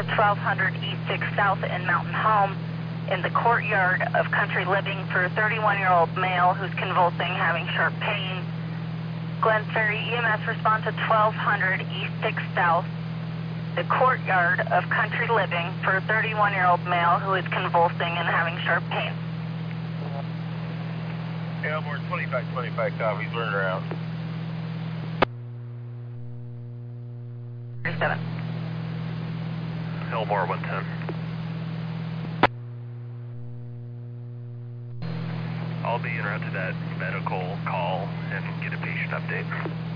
to 1200 East 6 South in Mountain Home in the courtyard of Country Living for a 31-year-old male who's convulsing, having sharp pain. Glen Ferry EMS response to 1200 East 6 South, the courtyard of Country Living for a 31-year-old male who is convulsing and having sharp pain. Elmore 2525 copy, he's running around. 37. Elmore 110. I'll be en route to that medical call and get a patient update.